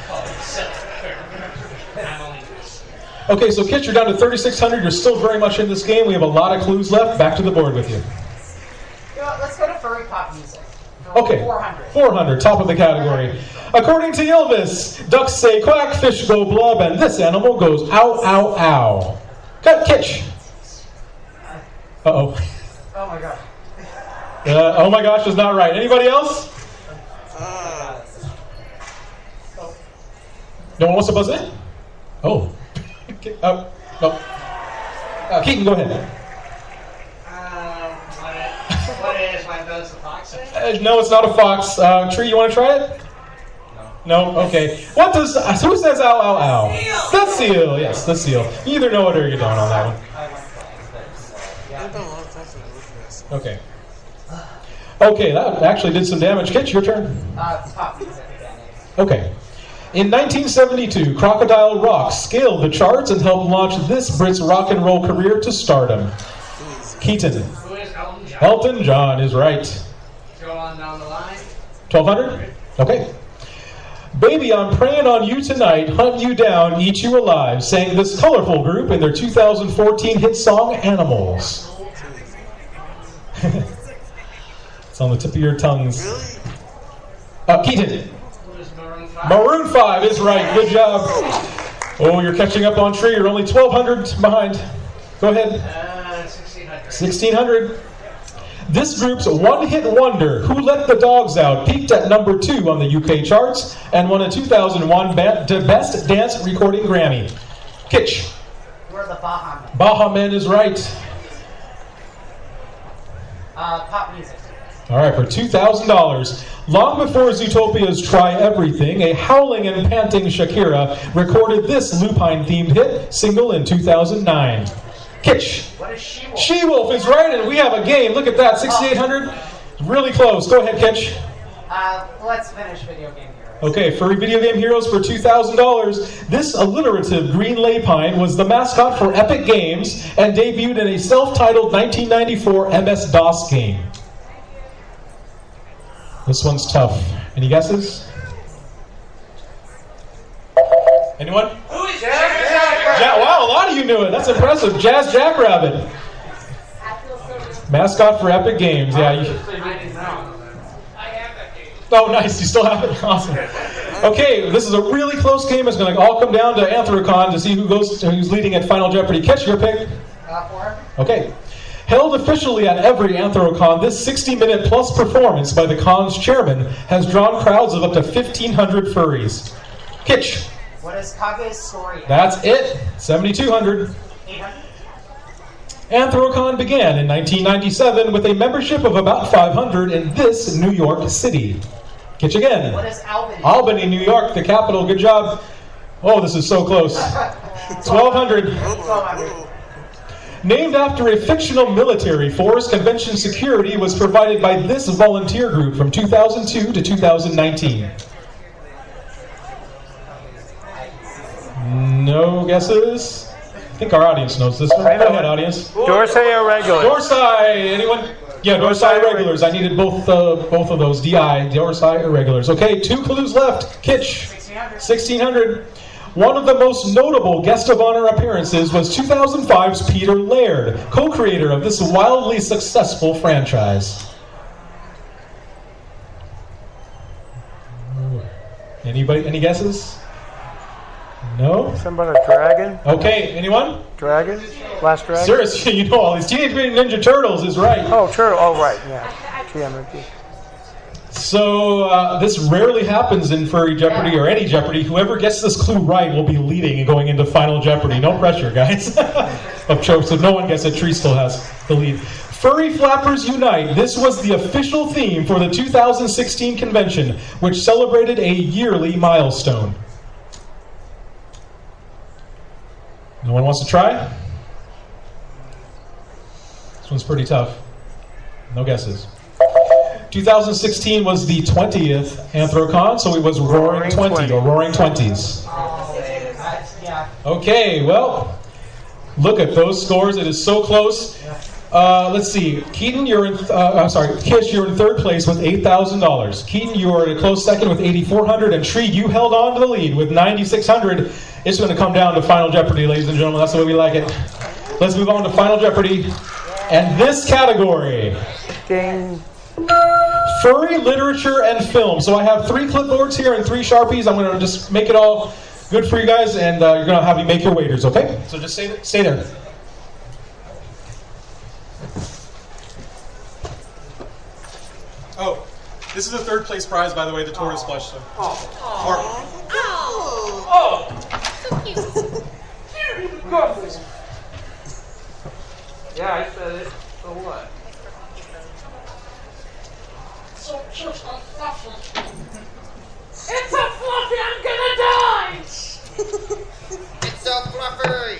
Okay, so Kitch, you're down to 3,600. You're still very much in this game. We have a lot of clues left. Back to the board with you. Let's go to furry pop music. Okay, 400. 400, top of the category. According to Elvis, ducks say quack, fish go blub, and this animal goes ow, ow, ow. Cut, Kitch. Uh-oh. Oh my god. Oh my gosh is not right. Anybody else? No one wants to buzz in? Oh. No. Keaton, go ahead. What is my best fox? No, it's not a fox. Tree, you want to try it? No. No? Okay. What does... who says ow, ow, ow? Seal. The seal. Yes, the seal. You either know it or you don't on that one. Okay. Okay, that actually did some damage. Kitch, your turn. Pop music again. Okay. In 1972, Crocodile Rock scaled the charts and helped launch this Brit's rock and roll career to stardom. Keaton. Who is Elton John? Elton John is right. Go on down the line. 1,200? Okay. Baby, I'm praying on you tonight, hunt you down, eat you alive, sang this colorful group in their 2014 hit song, Animals. It's on the tip of your tongues. Keaton. Maroon 5 is right. Good job. Oh, you're catching up on Tree. You're only 1,200 behind. Go ahead. 1,600. 1,600. This group's one-hit wonder, Who Let the Dogs Out, peaked at number 2 on the UK charts and won a 2001 Best Dance Recording Grammy. Kitch. We're the Baha Men. Baha Men is right. Pop music. All right, for $2,000. Long before Zootopia's Try Everything, a howling and panting Shakira recorded this Lupine-themed hit single in 2009. Kitch. What is She-Wolf? She-Wolf is right, and we have a game. Look at that, 6,800. Really close. Go ahead, Kitch. Let's finish video game heroes. Okay, furry video game heroes for $2,000. This alliterative green lapine was the mascot for Epic Games and debuted in a self-titled 1994 MS-DOS game. This one's tough. Any guesses? Anyone? Who is Jazz? Wow, a lot of you knew it. That's impressive. Jazz Jackrabbit. Mascot for Epic Games. Yeah. I have that game. Oh, nice. You still have it? Awesome. Okay, this is a really close game. It's going to all come down to Anthrocon to see who's leading at Final Jeopardy. Catch your pick. 400. Okay. Held officially at every Anthrocon, this 60-minute-plus performance by the con's chairman has drawn crowds of up to 1,500 furries. Kitch. What is Kage's story? That's it. 7,200. 800. Anthrocon began in 1997 with a membership of about 500 in this New York City. Kitch again. What is Albany? Albany, New York, the capital. Good job. Oh, this is so close. 1,200. 1,200. Named after a fictional military force, convention security was provided by this volunteer group from 2002 to 2019. No guesses? I think our audience knows this one. Go ahead, audience. Dorsey or regular? Dorsey. Anyone? Yeah, Dorsey regulars. I needed both of those. DI, Dorsey irregulars. Okay, 2 clues left. Kitch. 1,600. One of the most notable guest of honor appearances was 2005's Peter Laird, co-creator of this wildly successful franchise. Anybody? Any guesses? No? Somebody a dragon? Okay, anyone? Dragon? Last dragon? Seriously, you know all these. Teenage Mutant Ninja Turtles is right. Oh, turtle. Oh, right. Yeah. TMNT. So this rarely happens in Furry Jeopardy or any Jeopardy. Whoever gets this clue right will be leading and going into Final Jeopardy. No pressure, guys. Of course, if no one gets it, Tree still has the lead. Furry Flappers Unite. This was the official theme for the 2016 convention, which celebrated a yearly milestone. No one wants to try? This one's pretty tough. No guesses. 2016 was the 20th Anthrocon, so it was Roaring 20 or Roaring 20s. Okay, well, look at those scores. It is so close. Let's see. Keaton, Kish, you're in third place with $8,000. Keaton, you are in a close second with $8,400, and Tree, you held on to the lead with $9,600. It's going to come down to Final Jeopardy, ladies and gentlemen. That's the way we like it. Let's move on to Final Jeopardy, and this category. Ding. Furry literature and film. So I have 3 clipboards here and 3 Sharpies. I'm going to just make it all good for you guys, and you're going to have me make your wagers, okay? So just stay there. Oh, this is the third place prize, by the way, the tortoise plush. So. Yeah, I said it. So what? It's a fluffy, I'm gonna die! It's so fluffy!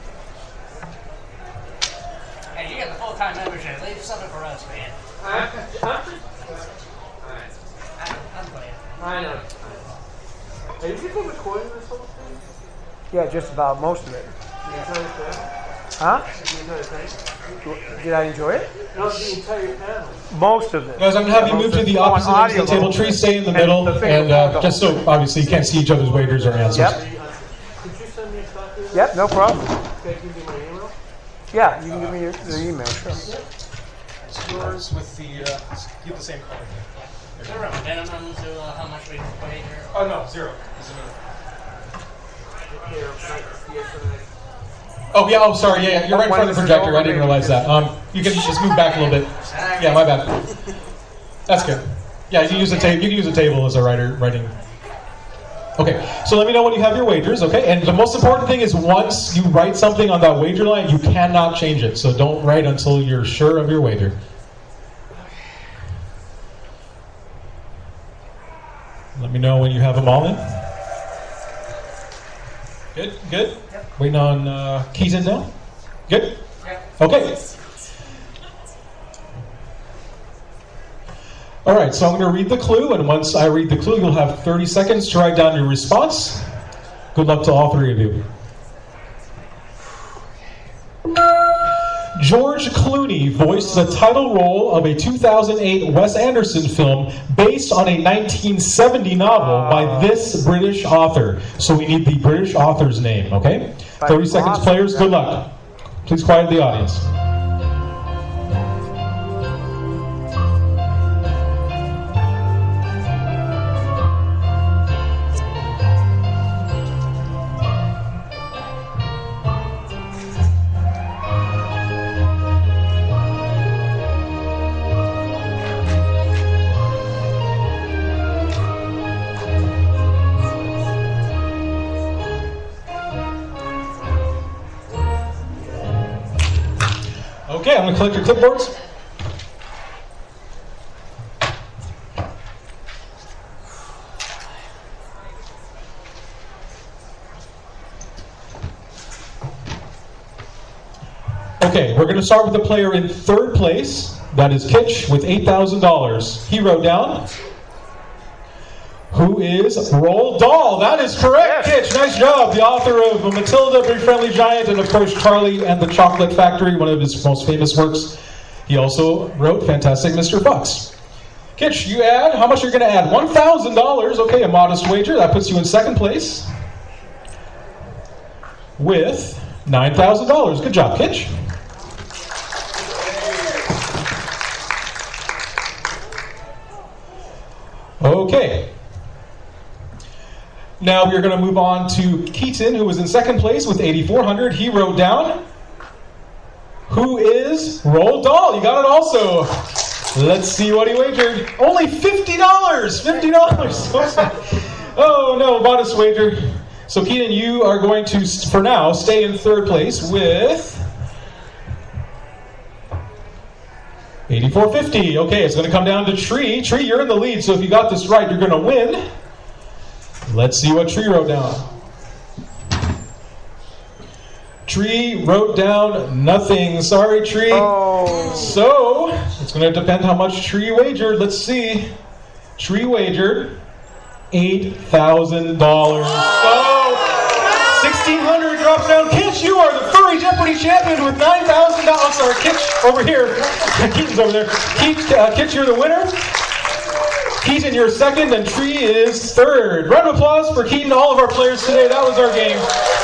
Hey, you got the full-time membership. Leave something for us, man. I'm playing. I know. Are you people recording this whole thing? Yeah, just about most of it. You enjoy it? Huh? You enjoy it? Did I enjoy it? No, the entire panel. Most of it. Guys, I'm going to have you move to the opposite end of the table. Tree, stay in the middle, and just so obviously you can't see each other's wagers or answers. Yep. Could you send me a copy of that? Yep, no problem. Can I give you my email? Yeah, you can give me the email, sure. Yours with the, keep the same color. Is there a minimum to how much we can wager? Oh, no, 0. Oh, yeah, sorry, yeah, you're right in front of the projector. I didn't realize that. You can just move back a little bit. Yeah, my bad. That's good. Yeah, you can use a table. You can use a table as a writing. Okay, so let me know when you have your wagers, okay? And the most important thing is once you write something on that wager line, you cannot change it. So don't write until you're sure of your wager. Let me know when you have them all in. Good? Yep. Waiting on Keaton now? Good? Yep. Okay. All right, so I'm going to read the clue, and once I read the clue, you'll have 30 seconds to write down your response. Good luck to all 3 of you. George Clooney voiced the title role of a 2008 Wes Anderson film based on a 1970 novel by this British author. So we need the British author's name, okay? 30 seconds, players. Good luck. Please quiet the audience. Okay, I'm going to collect your clipboards. Okay, we're going to start with the player in third place. That is Kitch with $8,000. He wrote down, who is Roald Dahl. That is correct, Kitch. Nice job. The author of Matilda, Big Friendly Giant, and of course Charlie and the Chocolate Factory, one of his most famous works. He also wrote Fantastic Mr. Fox. Kitch, you add, how much are you going to add? $1,000. Okay, a modest wager. That puts you in second place with $9,000. Good job, Kitch. Okay. Now we're going to move on to Keaton, who was in second place with 8,400. He wrote down, who is Roald Dahl. You got it also. Let's see what he wagered. Only $50. $50. Oh no, modest wager. So Keaton, you are going to, for now, stay in third place with 8,450. Okay, it's going to come down to Tree. Tree, you're in the lead, so if you got this right, you're going to win. Let's see what Tree wrote down. Tree wrote down nothing. Sorry, Tree. Oh. So, it's going to depend how much Tree wagered. Let's see. Tree wagered $8,000. So, $1,600 drops down. Kitch, you are the Furry Jeopardy champion with $9,000. I'm sorry, Kitch over here. Keaton's over there. Kitch, you're the winner. Keaton, you're second, and Tree is third. Round of applause for Keaton, all of our players today. That was our game.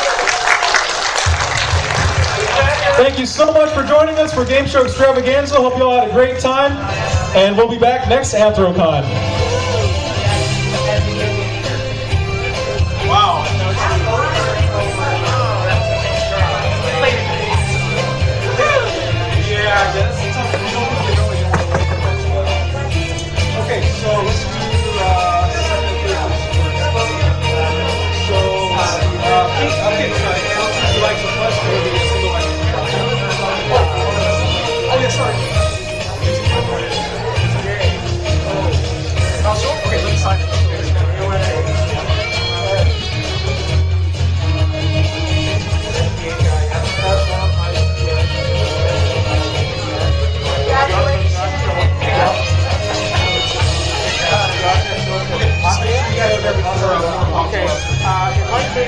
Thank you so much for joining us for Game Show Extravaganza. Hope you all had a great time, and we'll be back next Anthrocon. Wow. Yeah, I guess. Okay, so let's do Keith, would you like to plus or maybe a single line? Oh, yeah, sorry. Okay, let's sign it. Okay, it might be,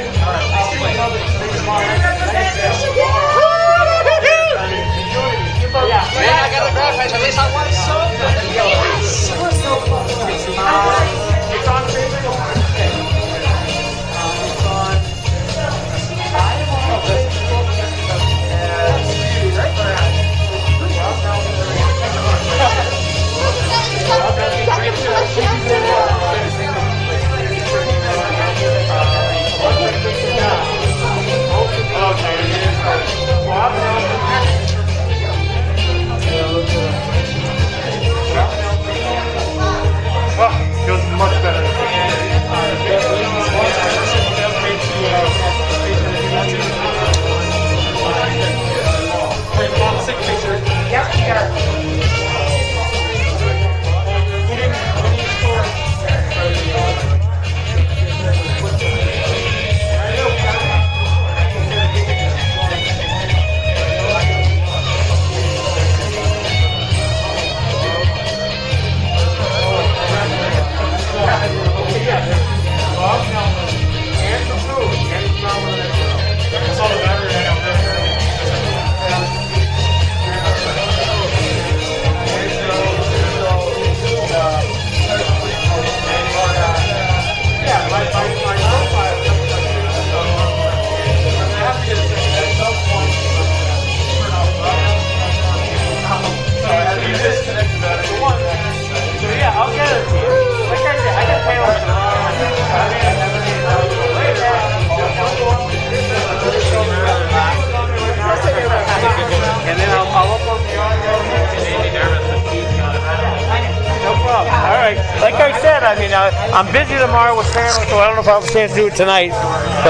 Yeah, I got a graph. At least I want some. it's on Facebook. It's on Feels much better. Yep, here. I'll get it to you. Like I said, I can pay on and then I'll upload the audio. No problem. All right. Like I said, I mean, I'm busy tomorrow with family, so I don't know if I'll have a chance to do it tonight. So